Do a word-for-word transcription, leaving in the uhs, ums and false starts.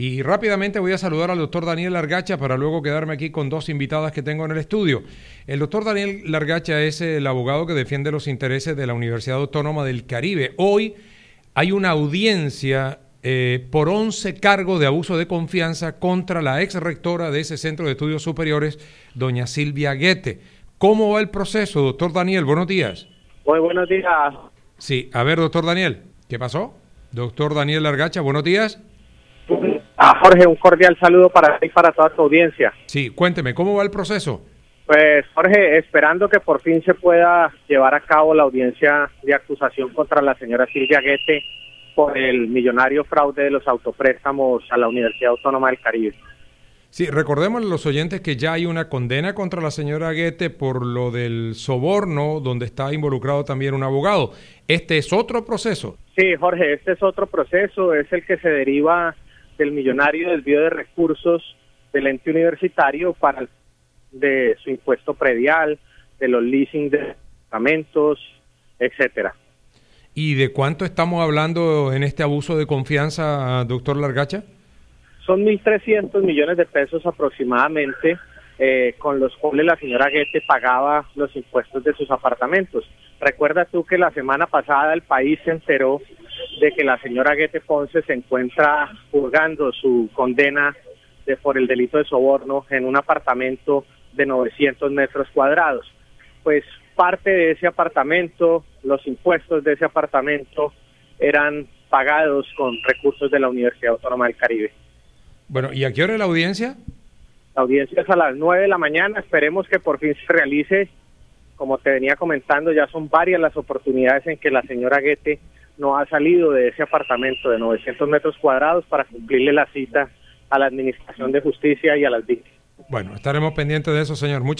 Y rápidamente voy a saludar al doctor Daniel Largacha para luego quedarme aquí con dos invitadas que tengo en el estudio. El doctor Daniel Largacha es el abogado que defiende los intereses de la Universidad Autónoma del Caribe. Hoy hay una audiencia eh, por once cargos de abuso de confianza contra la ex rectora de ese centro de estudios superiores, doña Silvia Guete. ¿Cómo va el proceso, doctor Daniel? Buenos días. Muy buenos días. Sí, a ver, doctor Daniel, ¿qué pasó? Doctor Daniel Largacha, buenos días. A Jorge, un cordial saludo para ti y para toda tu audiencia. Sí, cuénteme, ¿cómo va el proceso? Pues, Jorge, esperando que por fin se pueda llevar a cabo la audiencia de acusación contra la señora Silvia Guete por el millonario fraude de los autopréstamos a la Universidad Autónoma del Caribe. Sí, recordemos a los oyentes que ya hay una condena contra la señora Guete por lo del soborno, donde está involucrado también un abogado. ¿Este es otro proceso? Sí, Jorge, este es otro proceso, es el que se deriva del millonario desvío de recursos del ente universitario para el, de su impuesto predial, de los leasing de departamentos, etcétera. ¿Y de cuánto estamos hablando en este abuso de confianza, doctor Largacha? Son mil trescientos millones de pesos aproximadamente, eh, con los cuales la señora Guete pagaba los impuestos de sus apartamentos. Recuerda tú que la semana pasada el país se enteró de que la señora Guete Ponce se encuentra purgando su condena de, por el delito de soborno en un apartamento de novecientos metros cuadrados. Pues parte de ese apartamento, los impuestos de ese apartamento eran pagados con recursos de la Universidad Autónoma del Caribe. Bueno, ¿y a qué hora es la audiencia? La audiencia es a las nueve de la mañana, esperemos que por fin se realice. Como te venía comentando, ya son varias las oportunidades en que la señora Guete no ha salido de ese apartamento de novecientos metros cuadrados para cumplirle la cita a la Administración de Justicia y a las víctimas. Bueno, estaremos pendientes de eso, señor. Muchas